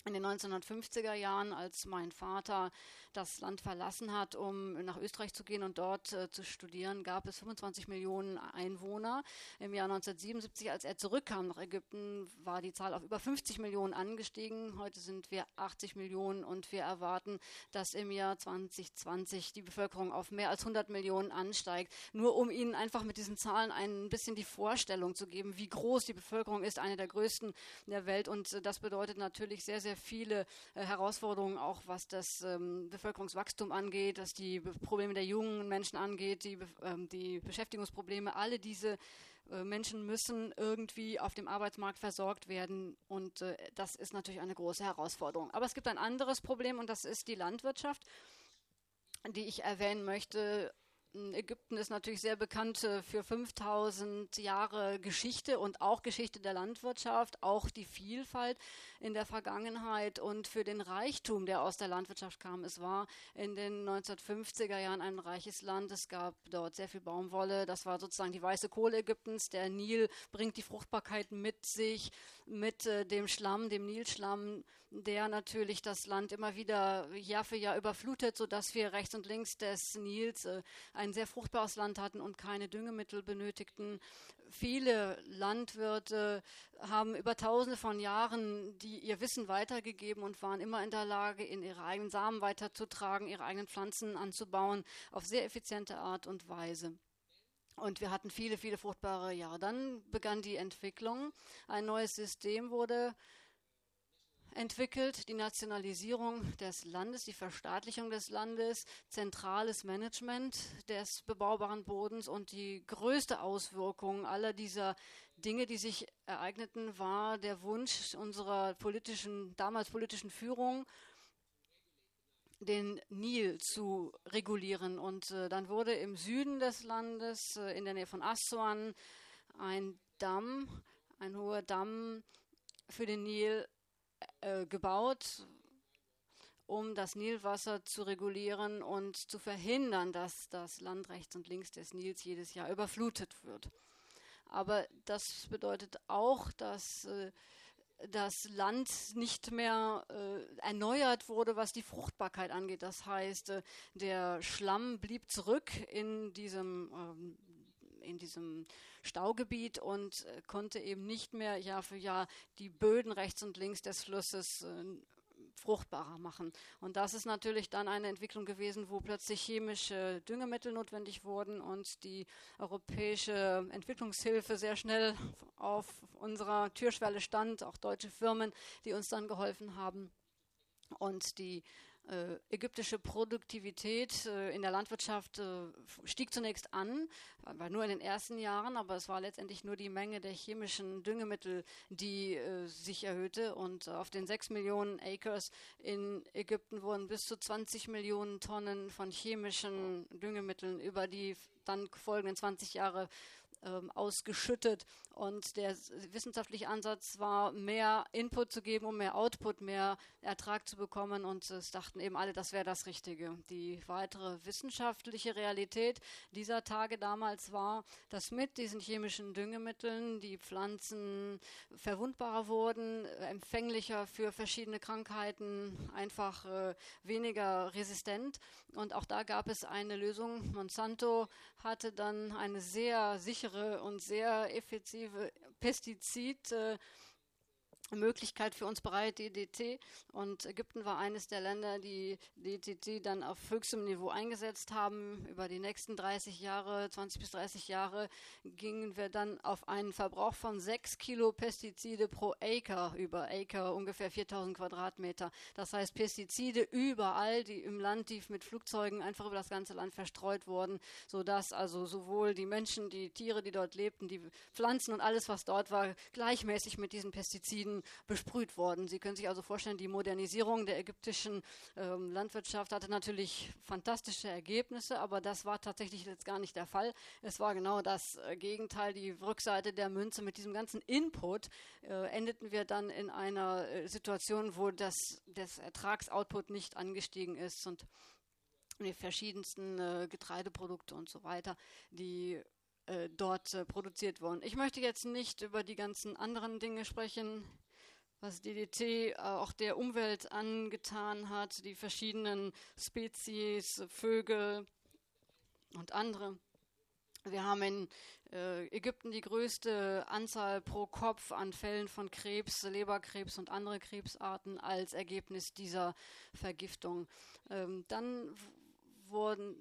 In den 1950er Jahren, als mein Vater das Land verlassen hat, um nach Österreich zu gehen und dort zu studieren, gab es 25 Millionen Einwohner. Im Jahr 1977, als er zurückkam nach Ägypten, war die Zahl auf über 50 Millionen angestiegen. Heute sind wir 80 Millionen und wir erwarten, dass im Jahr 2020 die Bevölkerung auf mehr als 100 Millionen ansteigt. Nur um Ihnen einfach mit diesen Zahlen ein bisschen die Vorstellung zu geben, wie groß die Bevölkerung ist, eine der größten der Welt. Und das bedeutet natürlich sehr, sehr viele Herausforderungen, auch was das Bevölkerungswachstum angeht, was die Probleme der jungen Menschen angeht, die Beschäftigungsprobleme. Alle diese Menschen müssen irgendwie auf dem Arbeitsmarkt versorgt werden und das ist natürlich eine große Herausforderung. Aber es gibt ein anderes Problem und das ist die Landwirtschaft, die ich erwähnen möchte. Ägypten ist natürlich sehr bekannt für 5000 Jahre Geschichte und auch Geschichte der Landwirtschaft, auch die Vielfalt in der Vergangenheit und für den Reichtum, der aus der Landwirtschaft kam. Es war in den 1950er Jahren ein reiches Land. Es gab dort sehr viel Baumwolle. Das war sozusagen die weiße Kohle Ägyptens. Der Nil bringt die Fruchtbarkeit mit sich, mit dem Schlamm, dem Nilschlamm, der natürlich das Land immer wieder Jahr für Jahr überflutet, sodass wir rechts und links des Nils ein sehr fruchtbares Land hatten und keine Düngemittel benötigten. Viele Landwirte haben über Tausende von Jahren ihr Wissen weitergegeben und waren immer in der Lage, in ihre eigenen Samen weiterzutragen, ihre eigenen Pflanzen anzubauen, auf sehr effiziente Art und Weise. Und wir hatten viele, viele fruchtbare Jahre. Dann begann die Entwicklung. Ein neues System wurde entwickelt, die Nationalisierung des Landes, die Verstaatlichung des Landes, zentrales Management des bebaubaren Bodens und die größte Auswirkung aller dieser Dinge, die sich ereigneten, war der Wunsch unserer damals politischen Führung, den Nil zu regulieren. Und dann wurde im Süden des Landes, in der Nähe von Assuan, ein hoher Damm für den Nil gebaut, um das Nilwasser zu regulieren und zu verhindern, dass das Land rechts und links des Nils jedes Jahr überflutet wird. Aber das bedeutet auch, dass das Land nicht mehr erneuert wurde, was die Fruchtbarkeit angeht. Das heißt, der Schlamm blieb zurück in diesem Staugebiet und konnte eben nicht mehr Jahr für Jahr die Böden rechts und links des Flusses fruchtbarer machen. Und das ist natürlich dann eine Entwicklung gewesen, wo plötzlich chemische Düngemittel notwendig wurden und die europäische Entwicklungshilfe sehr schnell auf unserer Türschwelle stand, auch deutsche Firmen, die uns dann geholfen haben. Und die ägyptische Produktivität in der Landwirtschaft stieg zunächst an, war nur in den ersten Jahren, aber es war letztendlich nur die Menge der chemischen Düngemittel, die sich erhöhte. Und auf den 6 Millionen Acres in Ägypten wurden bis zu 20 Millionen Tonnen von chemischen Düngemitteln über die dann folgenden 20 Jahre ausgeschüttet. Und der wissenschaftliche Ansatz war, mehr Input zu geben, um mehr Output, mehr Ertrag zu bekommen. Und es dachten eben alle, das wäre das Richtige. Die weitere wissenschaftliche Realität dieser Tage damals war, dass mit diesen chemischen Düngemitteln die Pflanzen verwundbarer wurden, empfänglicher für verschiedene Krankheiten, einfach weniger resistent. Und auch da gab es eine Lösung. Monsanto hatte dann eine sehr sichere und sehr effektive Pestizid Möglichkeit für uns bereit, DDT. Und Ägypten war eines der Länder, die DDT dann auf höchstem Niveau eingesetzt haben. Über die nächsten 30 Jahre, 20 bis 30 Jahre, gingen wir dann auf einen Verbrauch von 6 Kilo Pestizide pro Acre, über Acre ungefähr 4000 Quadratmeter. Das heißt Pestizide überall, die im Land, die mit Flugzeugen einfach über das ganze Land verstreut wurden, sodass also sowohl die Menschen, die Tiere, die dort lebten, die Pflanzen und alles, was dort war, gleichmäßig mit diesen Pestiziden besprüht worden. Sie können sich also vorstellen, die Modernisierung der ägyptischen Landwirtschaft hatte natürlich fantastische Ergebnisse, aber das war tatsächlich jetzt gar nicht der Fall. Es war genau das Gegenteil, die Rückseite der Münze. Mit diesem ganzen Input endeten wir dann in einer Situation, wo das Ertragsoutput nicht angestiegen ist und die verschiedensten Getreideprodukte und so weiter, die dort produziert wurden. Ich möchte jetzt nicht über die ganzen anderen Dinge sprechen, was DDT auch der Umwelt angetan hat, die verschiedenen Spezies, Vögel und andere. Wir haben in Ägypten die größte Anzahl pro Kopf an Fällen von Krebs, Leberkrebs und andere Krebsarten als Ergebnis dieser Vergiftung. Dann wurden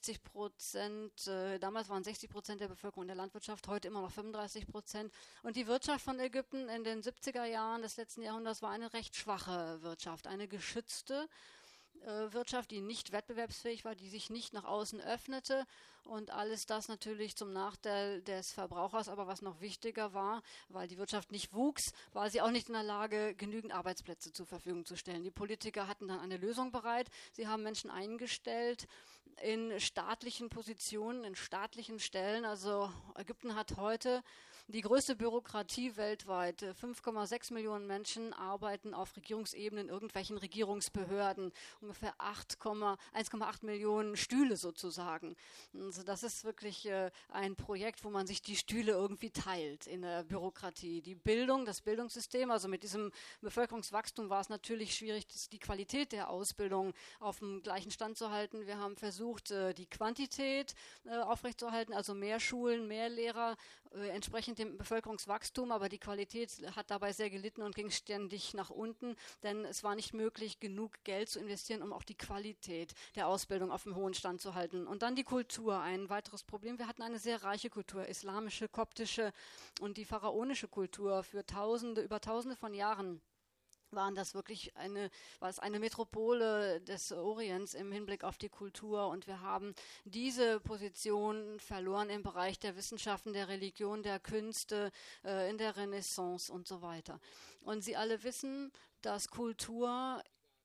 60%, damals waren 60% der Bevölkerung in der Landwirtschaft, heute immer noch 35%. Und die Wirtschaft von Ägypten in den 70er Jahren des letzten Jahrhunderts war eine recht schwache Wirtschaft, eine geschützte Wirtschaft, die nicht wettbewerbsfähig war, die sich nicht nach außen öffnete und alles das natürlich zum Nachteil des Verbrauchers. Aber was noch wichtiger war, weil die Wirtschaft nicht wuchs, war sie auch nicht in der Lage, genügend Arbeitsplätze zur Verfügung zu stellen. Die Politiker hatten dann eine Lösung bereit. Sie haben Menschen eingestellt in staatlichen Positionen, in staatlichen Stellen. Also Ägypten hat heute die größte Bürokratie weltweit. 5,6 Millionen Menschen arbeiten auf Regierungsebene in irgendwelchen Regierungsbehörden. Ungefähr 1,8 Millionen Stühle sozusagen. Also das ist wirklich ein Projekt, wo man sich die Stühle irgendwie teilt in der Bürokratie. Die Bildung, das Bildungssystem, also mit diesem Bevölkerungswachstum war es natürlich schwierig, die Qualität der Ausbildung auf dem gleichen Stand zu halten. Wir haben versucht, die Quantität aufrechtzuerhalten, also mehr Schulen, mehr Lehrer, entsprechend dem Bevölkerungswachstum, aber die Qualität hat dabei sehr gelitten und ging ständig nach unten, denn es war nicht möglich, genug Geld zu investieren, um auch die Qualität der Ausbildung auf einem hohen Stand zu halten. Und dann die Kultur, ein weiteres Problem. Wir hatten eine sehr reiche Kultur, islamische, koptische und die pharaonische Kultur für über Tausende von Jahren. War es eine Metropole des Orients im Hinblick auf die Kultur und wir haben diese Position verloren im Bereich der Wissenschaften, der Religion, der Künste, in der Renaissance und so weiter. Und Sie alle wissen, dass Kultur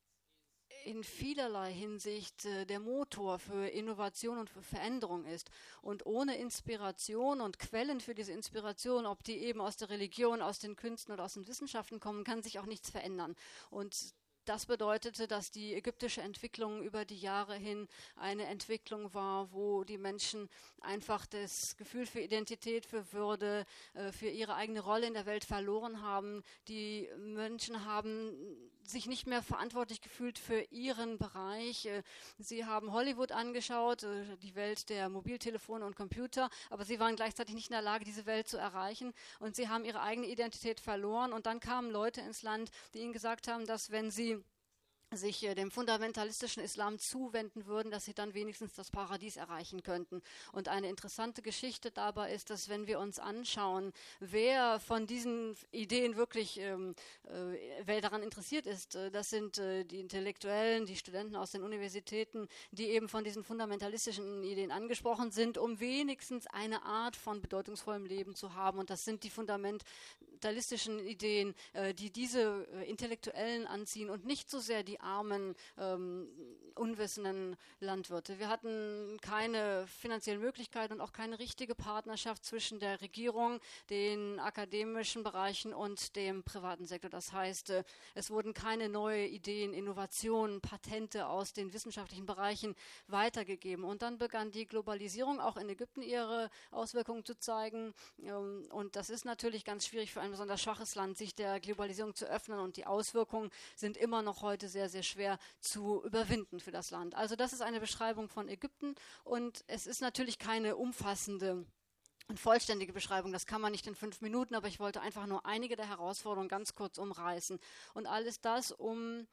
in vielerlei Hinsicht der Motor für Innovation und für Veränderung ist. Und ohne Inspiration und Quellen für diese Inspiration, ob die eben aus der Religion, aus den Künsten oder aus den Wissenschaften kommen, kann sich auch nichts verändern. Und das bedeutete, dass die ägyptische Entwicklung über die Jahre hin eine Entwicklung war, wo die Menschen einfach das Gefühl für Identität, für Würde, für ihre eigene Rolle in der Welt verloren haben. Die Menschen haben sich nicht mehr verantwortlich gefühlt für ihren Bereich. Sie haben Hollywood angeschaut, die Welt der Mobiltelefone und Computer, aber sie waren gleichzeitig nicht in der Lage, diese Welt zu erreichen und sie haben ihre eigene Identität verloren und dann kamen Leute ins Land, die ihnen gesagt haben, dass wenn sie sich dem fundamentalistischen Islam zuwenden würden, dass sie dann wenigstens das Paradies erreichen könnten. Und eine interessante Geschichte dabei ist, dass wenn wir uns anschauen, wer von diesen Ideen wirklich wer daran interessiert ist, das sind die Intellektuellen, die Studenten aus den Universitäten, die eben von diesen fundamentalistischen Ideen angesprochen sind, um wenigstens eine Art von bedeutungsvollem Leben zu haben. Und das sind die fundamentalistischen Ideen, die diese Intellektuellen anziehen und nicht so sehr die armen, unwissenden Landwirte. Wir hatten keine finanziellen Möglichkeiten und auch keine richtige Partnerschaft zwischen der Regierung, den akademischen Bereichen und dem privaten Sektor. Das heißt, es wurden keine neuen Ideen, Innovationen, Patente aus den wissenschaftlichen Bereichen weitergegeben. Und dann begann die Globalisierung auch in Ägypten ihre Auswirkungen zu zeigen. Und das ist natürlich ganz schwierig für ein besonders schwaches Land, sich der Globalisierung zu öffnen. Und die Auswirkungen sind immer noch heute sehr, sehr schwer zu überwinden für das Land. Also das ist eine Beschreibung von Ägypten und es ist natürlich keine umfassende und vollständige Beschreibung, das kann man nicht in 5 Minuten, aber ich wollte einfach nur einige der Herausforderungen ganz kurz umreißen. Und alles das, um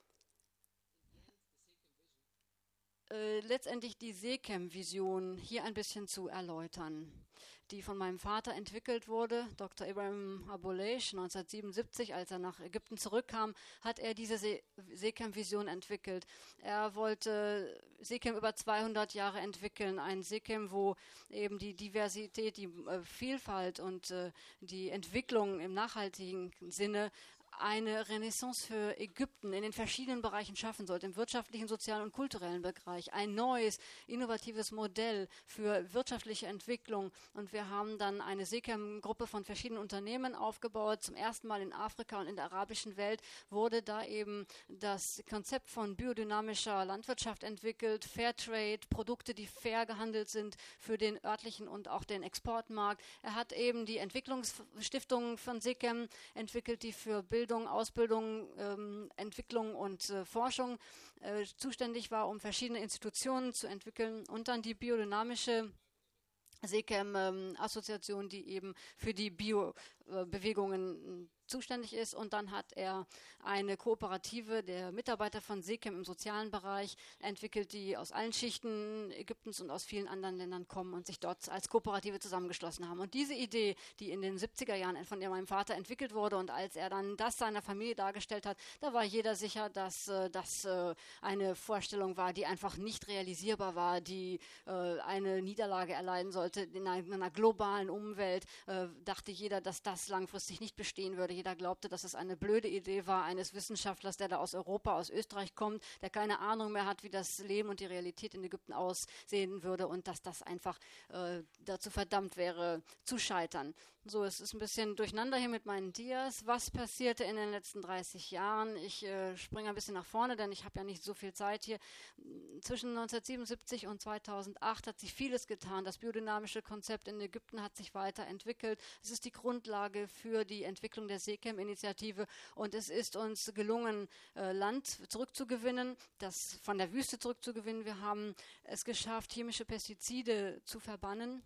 letztendlich die SECAM-Vision hier ein bisschen zu erläutern, die von meinem Vater entwickelt wurde. Dr. Ibrahim Abuleish 1977, als er nach Ägypten zurückkam, hat er diese SECAM-Vision entwickelt. Er wollte SECAM über 200 Jahre entwickeln, ein SECAM, wo eben die Diversität, die Vielfalt und die Entwicklung im nachhaltigen Sinne eine Renaissance für Ägypten in den verschiedenen Bereichen schaffen sollte, im wirtschaftlichen, sozialen und kulturellen Bereich. Ein neues, innovatives Modell für wirtschaftliche Entwicklung. Und wir haben dann eine SECAM-Gruppe von verschiedenen Unternehmen aufgebaut. Zum ersten Mal in Afrika und in der arabischen Welt wurde da eben das Konzept von biodynamischer Landwirtschaft entwickelt, Fairtrade, Produkte, die fair gehandelt sind für den örtlichen und auch den Exportmarkt. Er hat eben die Entwicklungsstiftungen von SECAM entwickelt, die für Bildung Bildung, Ausbildung, Entwicklung und Forschung zuständig war, um verschiedene Institutionen zu entwickeln, und dann die biodynamische SECAM-Assoziation, die eben für die Biobewegungen zuständig ist. Und dann hat er eine Kooperative der Mitarbeiter von SECAM im sozialen Bereich entwickelt, die aus allen Schichten Ägyptens und aus vielen anderen Ländern kommen und sich dort als Kooperative zusammengeschlossen haben. Und diese Idee, die in den 70er Jahren von meinem Vater entwickelt wurde, und als er dann das seiner Familie dargestellt hat, da war jeder sicher, dass das eine Vorstellung war, die einfach nicht realisierbar war, die eine Niederlage erleiden sollte in einer globalen Umwelt. Dachte jeder, dass das langfristig nicht bestehen würde. Jeder glaubte, dass es eine blöde Idee war eines Wissenschaftlers, der da aus Europa, aus Österreich kommt, der keine Ahnung mehr hat, wie das Leben und die Realität in Ägypten aussehen würde, und dass das einfach dazu verdammt wäre, zu scheitern. So, es ist ein bisschen durcheinander hier mit meinen Dias. Was passierte in den letzten 30 Jahren? Ich springe ein bisschen nach vorne, denn ich habe ja nicht so viel Zeit hier. Zwischen 1977 und 2008 hat sich vieles getan. Das biodynamische Konzept in Ägypten hat sich weiterentwickelt. Es ist die Grundlage für die Entwicklung der SECAM-Initiative, und es ist uns gelungen, Land zurückzugewinnen, das von der Wüste zurückzugewinnen. Wir haben es geschafft, chemische Pestizide zu verbannen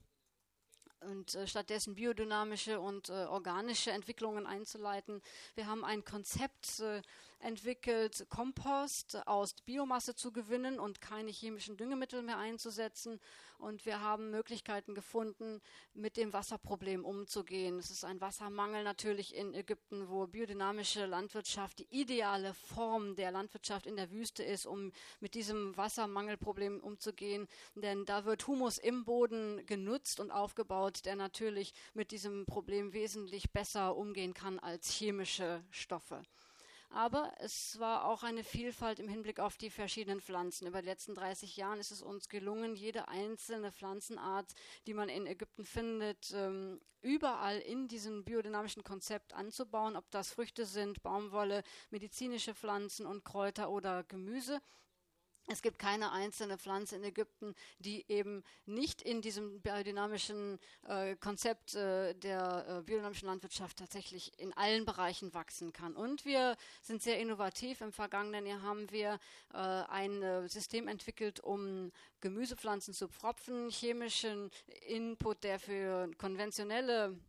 und stattdessen biodynamische und organische Entwicklungen einzuleiten. Wir haben ein Konzept entwickelt, Kompost aus Biomasse zu gewinnen und keine chemischen Düngemittel mehr einzusetzen. Und wir haben Möglichkeiten gefunden, mit dem Wasserproblem umzugehen. Es ist ein Wassermangel natürlich in Ägypten, wo biodynamische Landwirtschaft die ideale Form der Landwirtschaft in der Wüste ist, um mit diesem Wassermangelproblem umzugehen. Denn da wird Humus im Boden genutzt und aufgebaut, der natürlich mit diesem Problem wesentlich besser umgehen kann als chemische Stoffe. Aber es war auch eine Vielfalt im Hinblick auf die verschiedenen Pflanzen. Über die letzten 30 Jahren ist es uns gelungen, jede einzelne Pflanzenart, die man in Ägypten findet, überall in diesem biodynamischen Konzept anzubauen, ob das Früchte sind, Baumwolle, medizinische Pflanzen und Kräuter oder Gemüse. Es gibt keine einzelne Pflanze in Ägypten, die eben nicht in diesem biodynamischen Konzept der biodynamischen Landwirtschaft tatsächlich in allen Bereichen wachsen kann. Und wir sind sehr innovativ. Im vergangenen Jahr haben wir ein System entwickelt, um Gemüsepflanzen zu pfropfen, chemischen Input, der für konventionelle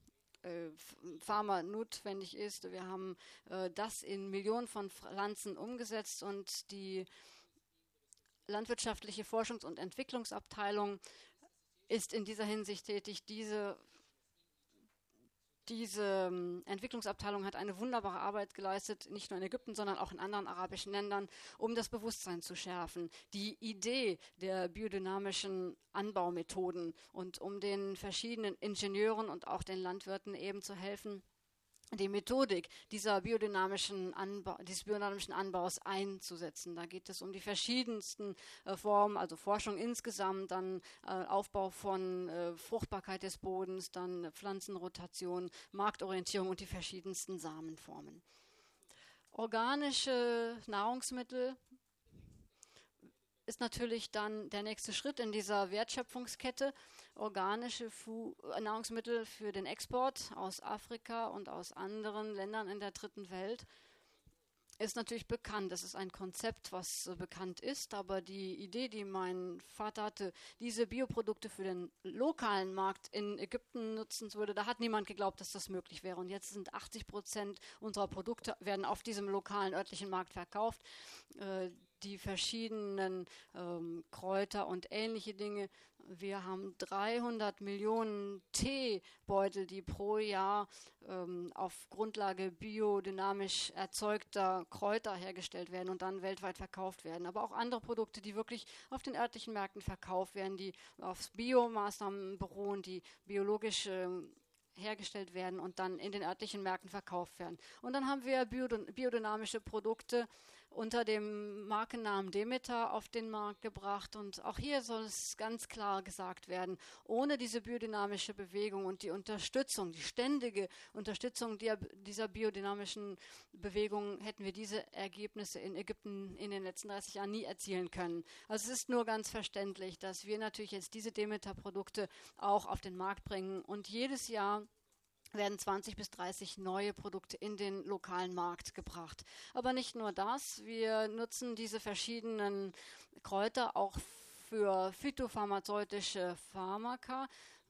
Pharma notwendig ist. Wir haben das in Millionen von Pflanzen umgesetzt, und die landwirtschaftliche Forschungs- und Entwicklungsabteilung ist in dieser Hinsicht tätig. Diese Entwicklungsabteilung hat eine wunderbare Arbeit geleistet, nicht nur in Ägypten, sondern auch in anderen arabischen Ländern, um das Bewusstsein zu schärfen. Die Idee der biodynamischen Anbaumethoden und um den verschiedenen Ingenieuren und auch den Landwirten eben zu helfen, die Methodik dieses biodynamischen Anbaus einzusetzen. Da geht es um die verschiedensten Formen, also Forschung insgesamt, dann Aufbau von Fruchtbarkeit des Bodens, dann Pflanzenrotation, Marktorientierung und die verschiedensten Samenformen. Organische Nahrungsmittel ist natürlich dann der nächste Schritt in dieser Wertschöpfungskette. Organische Nahrungsmittel für den Export aus Afrika und aus anderen Ländern in der dritten Welt ist natürlich bekannt. Das ist ein Konzept, was bekannt ist, aber die Idee, die mein Vater hatte, diese Bioprodukte für den lokalen Markt in Ägypten nutzen würde, da hat niemand geglaubt, dass das möglich wäre. Und jetzt sind 80% unserer Produkte werden auf diesem lokalen örtlichen Markt verkauft. Die verschiedenen Kräuter und ähnliche Dinge. Wir haben 300 Millionen Teebeutel, die pro Jahr auf Grundlage biodynamisch erzeugter Kräuter hergestellt werden und dann weltweit verkauft werden. Aber auch andere Produkte, die wirklich auf den örtlichen Märkten verkauft werden, die auf Biomaßnahmen beruhen, die biologisch hergestellt werden und dann in den örtlichen Märkten verkauft werden. Und dann haben wir biodynamische Produkte unter dem Markennamen Demeter auf den Markt gebracht. Und auch hier soll es ganz klar gesagt werden, ohne diese biodynamische Bewegung und die Unterstützung, die ständige Unterstützung dieser biodynamischen Bewegung, hätten wir diese Ergebnisse in Ägypten in den letzten 30 Jahren nie erzielen können. Also es ist nur ganz verständlich, dass wir natürlich jetzt diese Demeter-Produkte auch auf den Markt bringen und jedes Jahr werden 20 bis 30 neue Produkte in den lokalen Markt gebracht. Aber nicht nur das, wir nutzen diese verschiedenen Kräuter auch für phytopharmazeutische Pharmaka,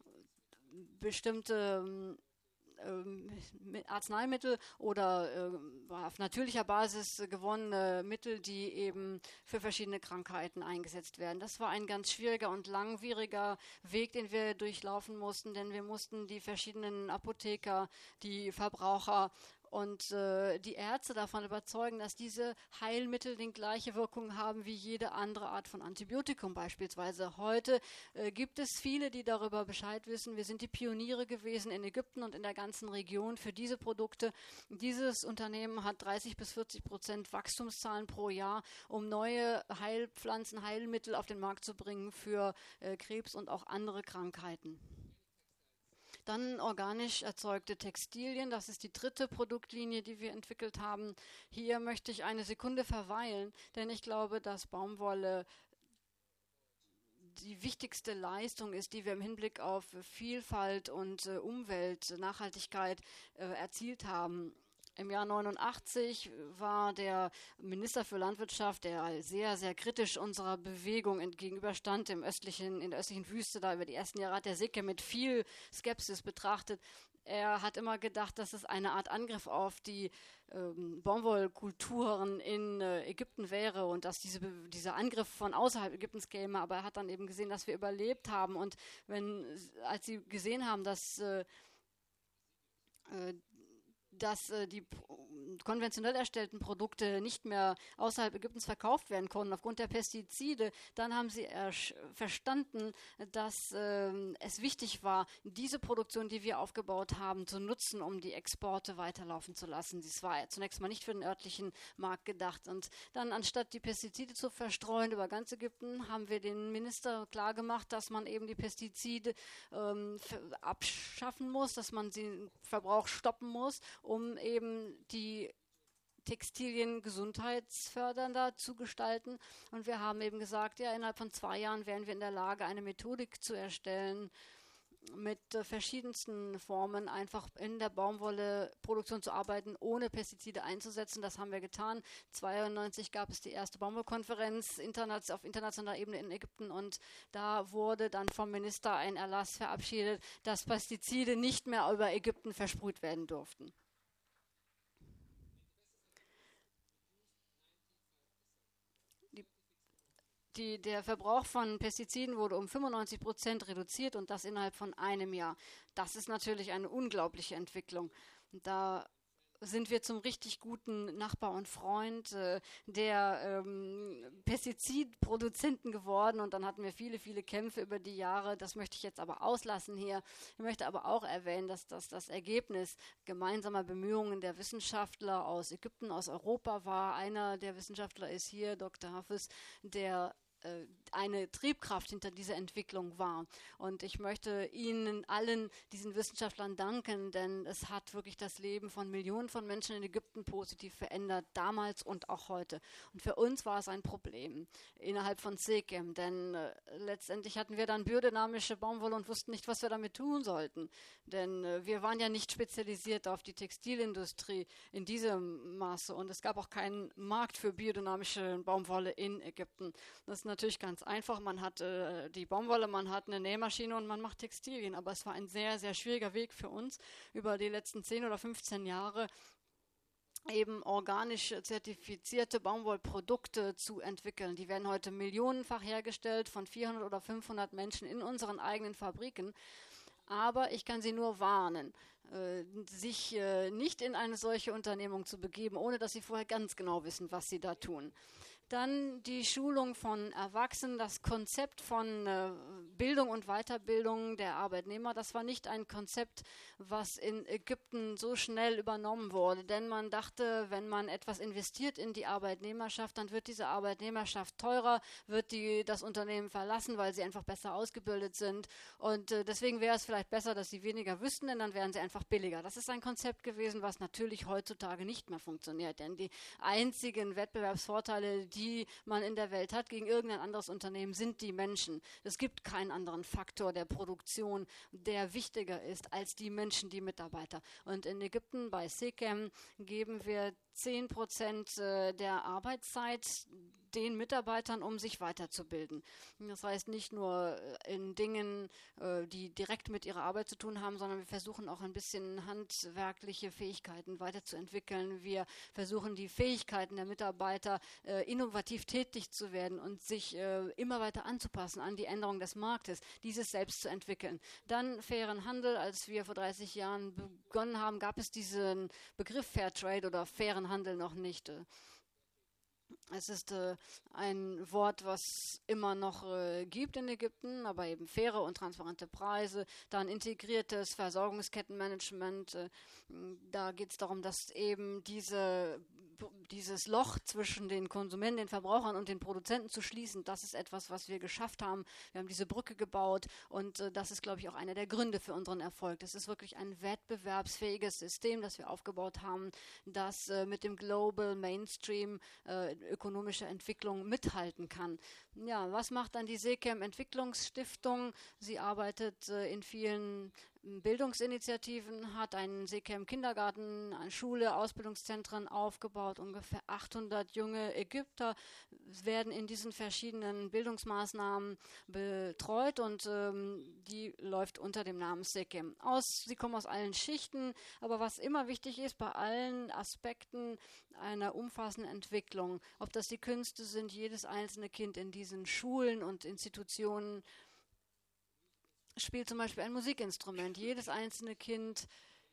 bestimmte Arzneimittel oder auf natürlicher Basis gewonnene Mittel, die eben für verschiedene Krankheiten eingesetzt werden. Das war ein ganz schwieriger und langwieriger Weg, den wir durchlaufen mussten, denn wir mussten die verschiedenen Apotheker, die Verbraucher und die Ärzte davon überzeugen, dass diese Heilmittel die gleiche Wirkung haben wie jede andere Art von Antibiotikum beispielsweise. Heute gibt es viele, die darüber Bescheid wissen. Wir sind die Pioniere gewesen in Ägypten und in der ganzen Region für diese Produkte. Dieses Unternehmen hat 30-40% Wachstumszahlen pro Jahr, um neue Heilpflanzen, Heilmittel auf den Markt zu bringen für Krebs und auch andere Krankheiten. Dann organisch erzeugte Textilien, das ist die dritte Produktlinie, die wir entwickelt haben. Hier möchte ich eine Sekunde verweilen, denn ich glaube, dass Baumwolle die wichtigste Leistung ist, die wir im Hinblick auf Vielfalt und Umwelt, Nachhaltigkeit erzielt haben. Im Jahr 89 war der Minister für Landwirtschaft, der sehr, sehr kritisch unserer Bewegung gegenüberstand, in der östlichen Wüste, da über die ersten Jahre hat der SEKE mit viel Skepsis betrachtet. Er hat immer gedacht, dass es eine Art Angriff auf die Baumwollkulturen in Ägypten wäre und dass dieser Angriff von außerhalb Ägyptens käme. Aber er hat dann eben gesehen, dass wir überlebt haben. Und als sie gesehen haben, dass die konventionell erstellten Produkte nicht mehr außerhalb Ägyptens verkauft werden konnten aufgrund der Pestizide, dann haben sie verstanden, dass es wichtig war, diese Produktion, die wir aufgebaut haben, zu nutzen, um die Exporte weiterlaufen zu lassen. Das war zunächst mal nicht für den örtlichen Markt gedacht. Und dann, anstatt die Pestizide zu verstreuen über ganz Ägypten, haben wir den Minister klargemacht, dass man eben die Pestizide abschaffen muss, dass man den Verbrauch stoppen muss, um eben die Textilien gesundheitsfördernder zu gestalten. Und wir haben eben gesagt, ja, innerhalb von 2 Jahren wären wir in der Lage, eine Methodik zu erstellen, mit verschiedensten Formen einfach in der Baumwolleproduktion zu arbeiten, ohne Pestizide einzusetzen. Das haben wir getan. 1992 gab es die erste Baumwollkonferenz auf internationaler Ebene in Ägypten und da wurde dann vom Minister ein Erlass verabschiedet, dass Pestizide nicht mehr über Ägypten versprüht werden durften. Der Verbrauch von Pestiziden wurde um 95% reduziert und das innerhalb von einem Jahr. Das ist natürlich eine unglaubliche Entwicklung. Da sind wir zum richtig guten Nachbar und Freund der Pestizidproduzenten geworden und dann hatten wir viele, viele Kämpfe über die Jahre. Das möchte ich jetzt aber auslassen hier. Ich möchte aber auch erwähnen, dass das Ergebnis gemeinsamer Bemühungen der Wissenschaftler aus Ägypten, aus Europa war. Einer der Wissenschaftler ist hier, Dr. Hafiz, der eine Triebkraft hinter dieser Entwicklung war. Und ich möchte Ihnen allen diesen Wissenschaftlern danken, denn es hat wirklich das Leben von Millionen von Menschen in Ägypten positiv verändert, damals und auch heute. Und für uns war es ein Problem innerhalb von SEKEM, denn letztendlich hatten wir dann biodynamische Baumwolle und wussten nicht, was wir damit tun sollten. Denn wir waren ja nicht spezialisiert auf die Textilindustrie in diesem Maße und es gab auch keinen Markt für biodynamische Baumwolle in Ägypten. Das ist natürlich ganz einfach. Man hat die Baumwolle, man hat eine Nähmaschine und man macht Textilien. Aber es war ein sehr, sehr schwieriger Weg für uns, über die letzten 10 oder 15 Jahre eben organisch zertifizierte Baumwollprodukte zu entwickeln. Die werden heute millionenfach hergestellt von 400 oder 500 Menschen in unseren eigenen Fabriken. Aber ich kann Sie nur warnen, sich nicht in eine solche Unternehmung zu begeben, ohne dass Sie vorher ganz genau wissen, was Sie da tun. Dann die Schulung von Erwachsenen, das Konzept von Bildung und Weiterbildung der Arbeitnehmer, das war nicht ein Konzept, was in Ägypten so schnell übernommen wurde, denn man dachte, wenn man etwas investiert in die Arbeitnehmerschaft, dann wird diese Arbeitnehmerschaft teurer, wird das Unternehmen verlassen, weil sie einfach besser ausgebildet sind und deswegen wäre es vielleicht besser, dass sie weniger wüssten, denn dann wären sie einfach billiger. Das ist ein Konzept gewesen, was natürlich heutzutage nicht mehr funktioniert, denn die einzigen Wettbewerbsvorteile, die die man in der Welt hat, gegen irgendein anderes Unternehmen, sind die Menschen. Es gibt keinen anderen Faktor der Produktion, der wichtiger ist als die Menschen, die Mitarbeiter. Und in Ägypten bei SECAM geben wir 10% der Arbeitszeit den Mitarbeitern, um sich weiterzubilden. Das heißt nicht nur in Dingen, die direkt mit ihrer Arbeit zu tun haben, sondern wir versuchen auch ein bisschen handwerkliche Fähigkeiten weiterzuentwickeln. Wir versuchen die Fähigkeiten der Mitarbeiter innovativ tätig zu werden und sich immer weiter anzupassen an die Änderung des Marktes, dieses selbst zu entwickeln. Dann fairen Handel. Als wir vor 30 Jahren begonnen haben, gab es diesen Begriff Fairtrade oder fairen Handel noch nicht. Es ist ein Wort, was immer noch gibt in Ägypten, aber eben faire und transparente Preise, dann integriertes Versorgungskettenmanagement. Da geht es darum, dass eben dieses Loch zwischen den Konsumenten, den Verbrauchern und den Produzenten zu schließen, das ist etwas, was wir geschafft haben. Wir haben diese Brücke gebaut und das ist, glaube ich, auch einer der Gründe für unseren Erfolg. Das ist wirklich ein wettbewerbsfähiges System, das wir aufgebaut haben, das mit dem Global Mainstream ökonomische Entwicklung mithalten kann. Ja, was macht dann die SECAM Entwicklungsstiftung? Sie arbeitet in vielen Bildungsinitiativen, hat einen SECAM Kindergarten, eine Schule, Ausbildungszentren aufgebaut. Ungefähr 800 junge Ägypter werden in diesen verschiedenen Bildungsmaßnahmen betreut und die läuft unter dem Namen SECAM aus. Sie kommen aus allen Schichten, aber was immer wichtig ist bei allen Aspekten einer umfassenden Entwicklung, ob das die Künste sind, jedes einzelne Kind in diesen Schulen und Institutionen spielt zum Beispiel ein Musikinstrument. Jedes einzelne Kind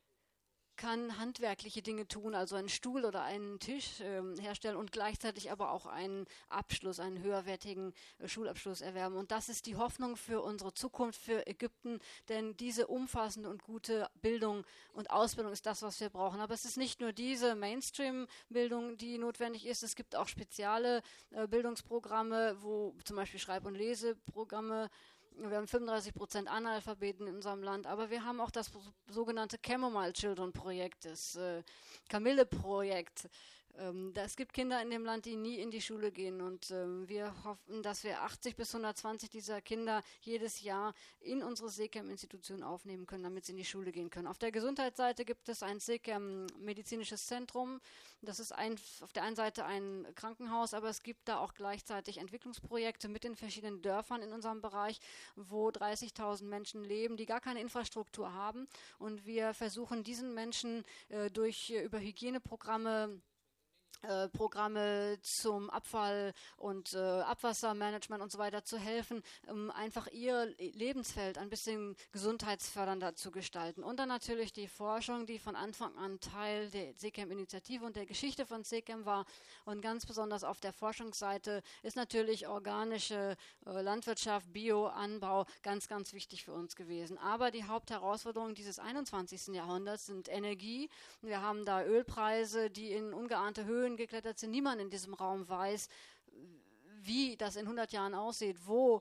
kann handwerkliche Dinge tun, also einen Stuhl oder einen Tisch herstellen und gleichzeitig aber auch einen Abschluss, einen höherwertigen Schulabschluss erwerben. Und das ist die Hoffnung für unsere Zukunft, für Ägypten, denn diese umfassende und gute Bildung und Ausbildung ist das, was wir brauchen. Aber es ist nicht nur diese Mainstream-Bildung, die notwendig ist. Es gibt auch spezielle Bildungsprogramme, wo zum Beispiel Schreib- und Leseprogramme. Wir haben 35% Analphabeten in unserem Land, aber wir haben auch das sogenannte Chamomile Children Projekt, das Kamille-Projekt. Es gibt Kinder in dem Land, die nie in die Schule gehen und wir hoffen, dass wir 80 bis 120 dieser Kinder jedes Jahr in unsere SECAM-Institution aufnehmen können, damit sie in die Schule gehen können. Auf der Gesundheitsseite gibt es ein SECAM-medizinisches Zentrum. Das ist auf der einen Seite ein Krankenhaus, aber es gibt da auch gleichzeitig Entwicklungsprojekte mit den verschiedenen Dörfern in unserem Bereich, wo 30.000 Menschen leben, die gar keine Infrastruktur haben. Und wir versuchen diesen Menschen über Hygieneprogramme zum Abfall und Abwassermanagement und so weiter zu helfen, um einfach ihr Lebensfeld ein bisschen gesundheitsfördernder zu gestalten. Und dann natürlich die Forschung, die von Anfang an Teil der SECAM-Initiative und der Geschichte von SECAM war. Und ganz besonders auf der Forschungsseite ist natürlich organische Landwirtschaft, Bioanbau ganz, ganz wichtig für uns gewesen. Aber die Hauptherausforderungen dieses 21. Jahrhunderts sind Energie. Wir haben da Ölpreise, die in ungeahnte Höhen geklettert sind. Niemand in diesem Raum weiß, wie das in 100 Jahren aussieht, wo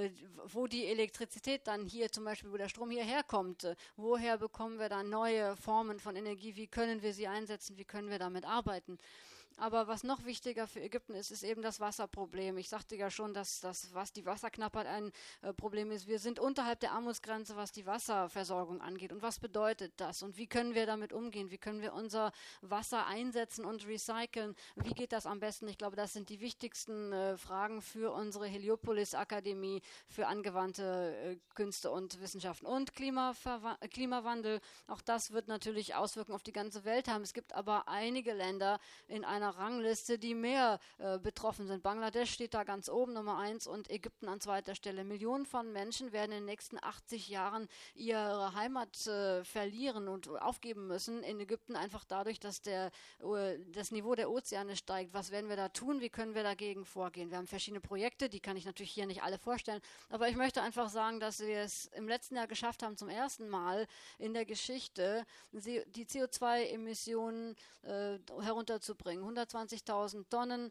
die Elektrizität dann hier zum Beispiel, wo der Strom hierher kommt, woher bekommen wir dann neue Formen von Energie, wie können wir sie einsetzen, wie können wir damit arbeiten. Aber was noch wichtiger für Ägypten ist, ist eben das Wasserproblem. Ich sagte ja schon, dass die Wasserknappheit ein Problem ist. Wir sind unterhalb der Armutsgrenze, was die Wasserversorgung angeht. Und was bedeutet das? Und wie können wir damit umgehen? Wie können wir unser Wasser einsetzen und recyceln? Wie geht das am besten? Ich glaube, das sind die wichtigsten Fragen für unsere Heliopolis-Akademie für angewandte Künste und Wissenschaften. Und Klimawandel, auch das wird natürlich Auswirkungen auf die ganze Welt haben. Es gibt aber einige Länder in einer Rangliste, die mehr betroffen sind. Bangladesch steht da ganz oben, Nummer 1, und Ägypten an zweiter Stelle. Millionen von Menschen werden in den nächsten 80 Jahren ihre Heimat verlieren und aufgeben müssen in Ägypten, einfach dadurch, dass das Niveau der Ozeane steigt. Was werden wir da tun? Wie können wir dagegen vorgehen? Wir haben verschiedene Projekte, die kann ich natürlich hier nicht alle vorstellen, aber ich möchte einfach sagen, dass wir es im letzten Jahr geschafft haben, zum ersten Mal in der Geschichte die CO2-Emissionen herunterzubringen. 120.000 Tonnen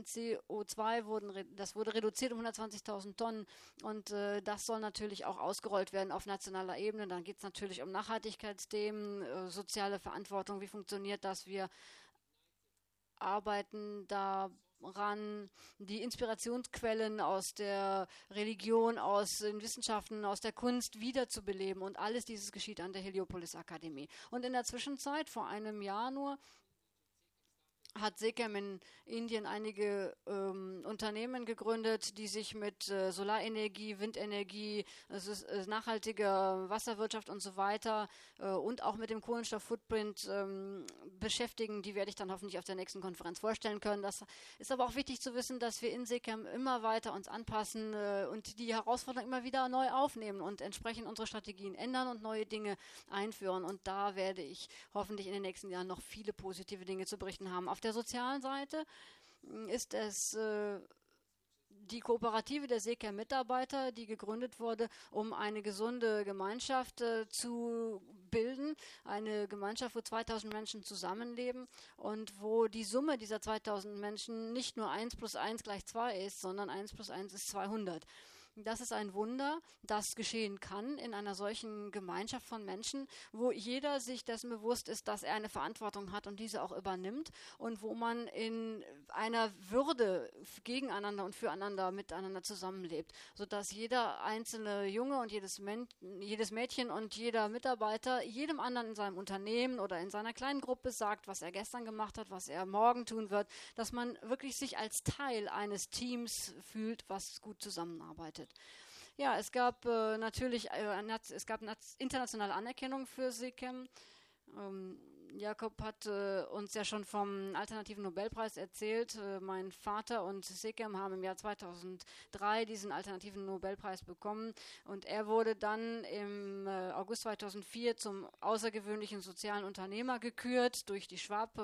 CO2 wurde reduziert um 120.000 Tonnen und das soll natürlich auch ausgerollt werden auf nationaler Ebene. Dann geht es natürlich um Nachhaltigkeitsthemen, soziale Verantwortung, wie funktioniert das? Wir arbeiten da ran, die Inspirationsquellen aus der Religion, aus den Wissenschaften, aus der Kunst wiederzubeleben. Und alles dieses geschieht an der Heliopolis Akademie. Und in der Zwischenzeit, vor einem Jahr nur, hat SECAM in Indien einige Unternehmen gegründet, die sich mit Solarenergie, Windenergie, nachhaltiger Wasserwirtschaft und so weiter und auch mit dem Kohlenstoff-Footprint beschäftigen. Die werde ich dann hoffentlich auf der nächsten Konferenz vorstellen können. Das ist aber auch wichtig zu wissen, dass wir in SECAM immer weiter uns anpassen und die Herausforderungen immer wieder neu aufnehmen und entsprechend unsere Strategien ändern und neue Dinge einführen. Und da werde ich hoffentlich in den nächsten Jahren noch viele positive Dinge zu berichten haben. Auf der sozialen Seite ist es die Kooperative der SECAM-Mitarbeiter, die gegründet wurde, um eine gesunde Gemeinschaft zu bilden. Eine Gemeinschaft, wo 2000 Menschen zusammenleben und wo die Summe dieser 2000 Menschen nicht nur 1 plus 1 gleich 2 ist, sondern 1 plus 1 ist 200. Das ist ein Wunder, das geschehen kann in einer solchen Gemeinschaft von Menschen, wo jeder sich dessen bewusst ist, dass er eine Verantwortung hat und diese auch übernimmt und wo man in einer Würde gegeneinander und füreinander miteinander zusammenlebt, sodass jeder einzelne Junge und jedes Mädchen und jeder Mitarbeiter jedem anderen in seinem Unternehmen oder in seiner kleinen Gruppe sagt, was er gestern gemacht hat, was er morgen tun wird, dass man wirklich sich als Teil eines Teams fühlt, was gut zusammenarbeitet. Ja, es gab natürlich internationale Anerkennung für SECAM. Jakob hat uns ja schon vom Alternativen Nobelpreis erzählt. Mein Vater und SECAM haben im Jahr 2003 diesen Alternativen Nobelpreis bekommen und er wurde dann im August 2004 zum außergewöhnlichen sozialen Unternehmer gekürt durch die Schwab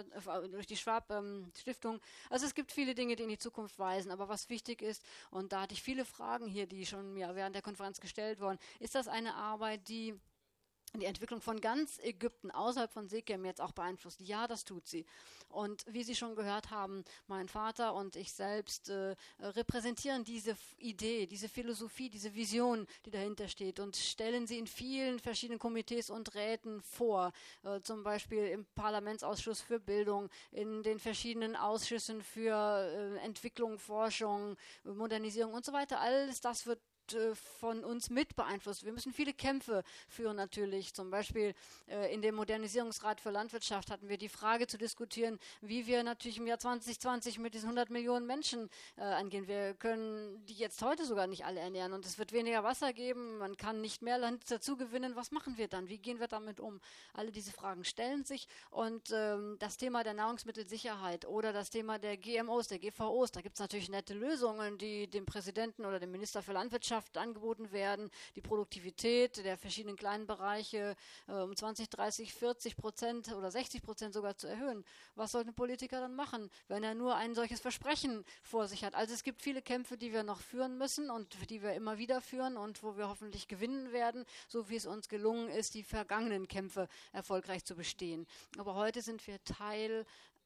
Stiftung. Also es gibt viele Dinge, die in die Zukunft weisen, aber was wichtig ist, und da hatte ich viele Fragen hier, die schon mir während der Konferenz gestellt wurden, ist das eine Arbeit, die Entwicklung von ganz Ägypten außerhalb von SECAM jetzt auch beeinflusst. Ja, das tut sie. Und wie Sie schon gehört haben, mein Vater und ich selbst repräsentieren diese Idee, diese Philosophie, diese Vision, die dahinter steht und stellen sie in vielen verschiedenen Komitees und Räten vor. Zum Beispiel im Parlamentsausschuss für Bildung, in den verschiedenen Ausschüssen für Entwicklung, Forschung, Modernisierung und so weiter. Alles das wird von uns mit beeinflusst. Wir müssen viele Kämpfe führen natürlich. Zum Beispiel in dem Modernisierungsrat für Landwirtschaft hatten wir die Frage zu diskutieren, wie wir natürlich im Jahr 2020 mit diesen 100 Millionen Menschen angehen. Wir können die jetzt heute sogar nicht alle ernähren und es wird weniger Wasser geben, man kann nicht mehr Land dazu gewinnen. Was machen wir dann? Wie gehen wir damit um? Alle diese Fragen stellen sich und das Thema der Nahrungsmittelsicherheit oder das Thema der GMOs, der GVOs, da gibt es natürlich nette Lösungen, die dem Präsidenten oder dem Minister für Landwirtschaft angeboten werden, die Produktivität der verschiedenen kleinen Bereiche um 20, 30, 40% oder 60% sogar zu erhöhen. Was soll ein Politiker dann machen, wenn er nur ein solches Versprechen vor sich hat? Also es gibt viele Kämpfe, die wir noch führen müssen und die wir immer wieder führen und wo wir hoffentlich gewinnen werden, so wie es uns gelungen ist, die vergangenen Kämpfe erfolgreich zu bestehen. Aber heute sind wir Teil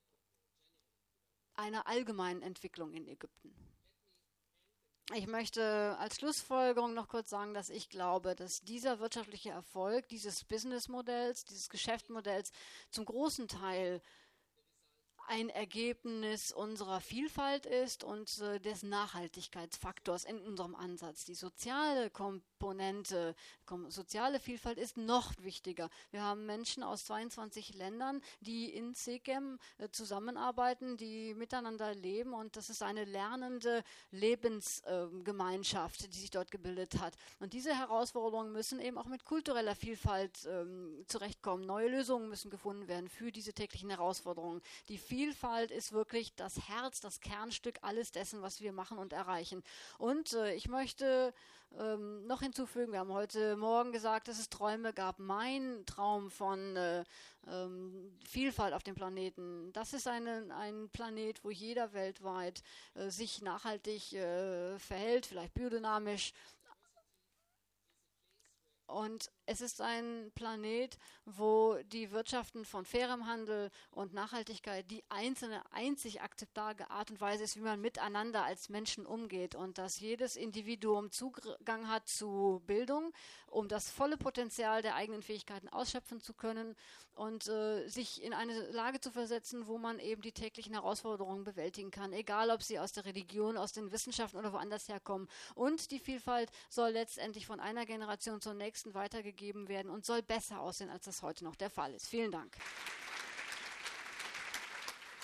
einer allgemeinen Entwicklung in Ägypten. Ich möchte als Schlussfolgerung noch kurz sagen, dass ich glaube, dass dieser wirtschaftliche Erfolg dieses Businessmodells, dieses Geschäftsmodells zum großen Teil ein Ergebnis unserer Vielfalt ist und des Nachhaltigkeitsfaktors in unserem Ansatz. Die soziale Komponente, soziale Vielfalt ist noch wichtiger. Wir haben Menschen aus 22 Ländern, die in SECAM zusammenarbeiten, die miteinander leben und das ist eine lernende Lebensgemeinschaft, die sich dort gebildet hat. Und diese Herausforderungen müssen eben auch mit kultureller Vielfalt zurechtkommen. Neue Lösungen müssen gefunden werden für diese täglichen Herausforderungen. Die Vielfalt ist wirklich das Herz, das Kernstück alles dessen, was wir machen und erreichen. Und ich möchte noch hinzufügen, wir haben heute Morgen gesagt, dass es Träume gab. Mein Traum von Vielfalt auf dem Planeten, das ist ein Planet, wo jeder weltweit sich nachhaltig verhält, vielleicht biodynamisch. Und es ist ein Planet, wo die Wirtschaften von fairem Handel und Nachhaltigkeit die einzig akzeptable Art und Weise ist, wie man miteinander als Menschen umgeht. Und dass jedes Individuum Zugang hat zu Bildung, um das volle Potenzial der eigenen Fähigkeiten ausschöpfen zu können und sich in eine Lage zu versetzen, wo man eben die täglichen Herausforderungen bewältigen kann, egal ob sie aus der Religion, aus den Wissenschaften oder woanders herkommen. Und die Vielfalt soll letztendlich von einer Generation zur nächsten weitergegeben werden und soll besser aussehen, als das heute noch der Fall ist. Vielen Dank.